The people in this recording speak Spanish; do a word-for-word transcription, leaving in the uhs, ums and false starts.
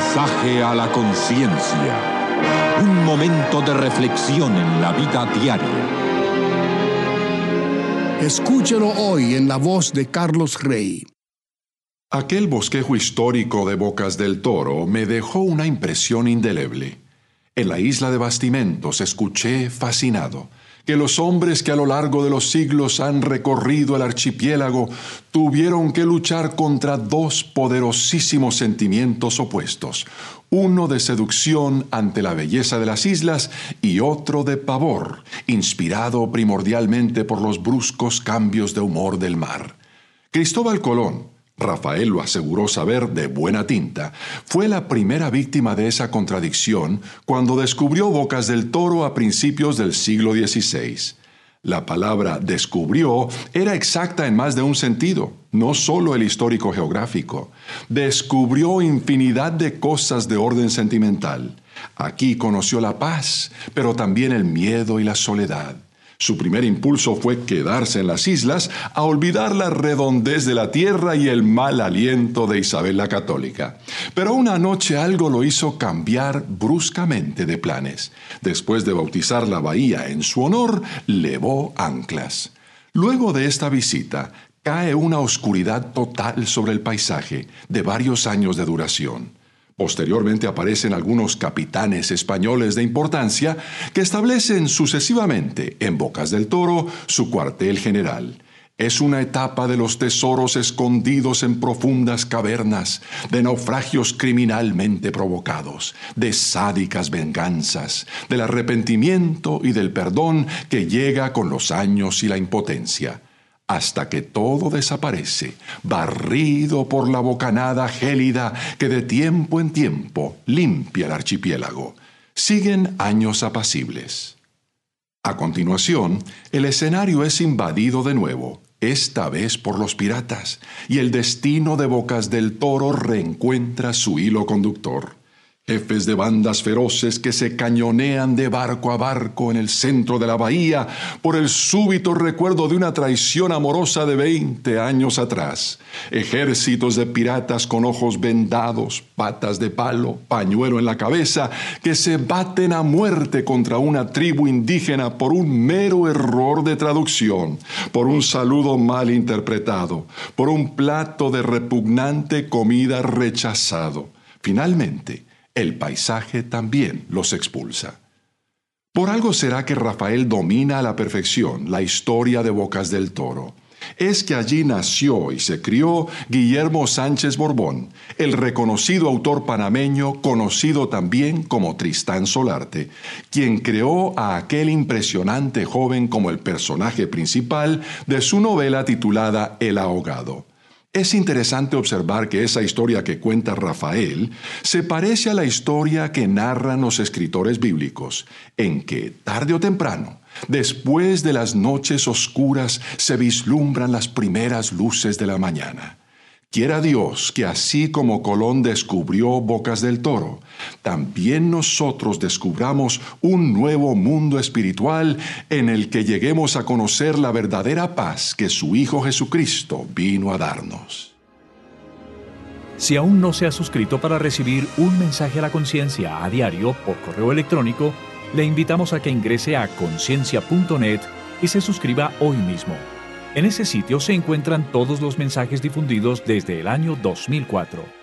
Mensaje a la conciencia. Un momento de reflexión en la vida diaria. Escúchelo hoy en la voz de Carlos Rey. Aquel bosquejo histórico de Bocas del Toro me dejó una impresión indeleble. En la isla de Bastimentos escuché, fascinado, que los hombres que a lo largo de los siglos han recorrido el archipiélago tuvieron que luchar contra dos poderosísimos sentimientos opuestos, uno de seducción ante la belleza de las islas y otro de pavor, inspirado primordialmente por los bruscos cambios de humor del mar. Cristóbal Colón, Rafael lo aseguró saber de buena tinta, fue la primera víctima de esa contradicción cuando descubrió Bocas del Toro a principios del siglo dieciséis. La palabra descubrió era exacta en más de un sentido, no solo el histórico geográfico. Descubrió infinidad de cosas de orden sentimental. Aquí conoció la paz, pero también el miedo y la soledad. Su primer impulso fue quedarse en las islas a olvidar la redondez de la tierra y el mal aliento de Isabel la Católica. Pero una noche algo lo hizo cambiar bruscamente de planes. Después de bautizar la bahía en su honor, levó anclas. Luego de esta visita, cae una oscuridad total sobre el paisaje, de varios años de duración. Posteriormente aparecen algunos capitanes españoles de importancia que establecen sucesivamente en Bocas del Toro su cuartel general. Es una etapa de los tesoros escondidos en profundas cavernas, de naufragios criminalmente provocados, de sádicas venganzas, del arrepentimiento y del perdón que llega con los años y la impotencia, hasta que todo desaparece, barrido por la bocanada gélida que de tiempo en tiempo limpia el archipiélago. Siguen años apacibles. A continuación, el escenario es invadido de nuevo, esta vez por los piratas, y el destino de Bocas del Toro reencuentra su hilo conductor. Jefes de bandas feroces que se cañonean de barco a barco en el centro de la bahía por el súbito recuerdo de una traición amorosa de veinte años atrás. Ejércitos de piratas con ojos vendados, patas de palo, pañuelo en la cabeza, que se baten a muerte contra una tribu indígena por un mero error de traducción, por un saludo mal interpretado, por un plato de repugnante comida rechazado. Finalmente, el paisaje también los expulsa. Por algo será que Rafael domina a la perfección la historia de Bocas del Toro. Es que allí nació y se crió Guillermo Sánchez Borbón, el reconocido autor panameño conocido también como Tristán Solarte, quien creó a aquel impresionante joven como el personaje principal de su novela titulada El ahogado. Es interesante observar que esa historia que cuenta Rafael se parece a la historia que narran los escritores bíblicos, en que, tarde o temprano, después de las noches oscuras, se vislumbran las primeras luces de la mañana. Quiera Dios que así como Colón descubrió Bocas del Toro, también nosotros descubramos un nuevo mundo espiritual en el que lleguemos a conocer la verdadera paz que su Hijo Jesucristo vino a darnos. Si aún no se ha suscrito para recibir un mensaje a la conciencia a diario por correo electrónico, le invitamos a que ingrese a conciencia punto net y se suscriba hoy mismo. En ese sitio se encuentran todos los mensajes difundidos desde el año dos mil cuatro.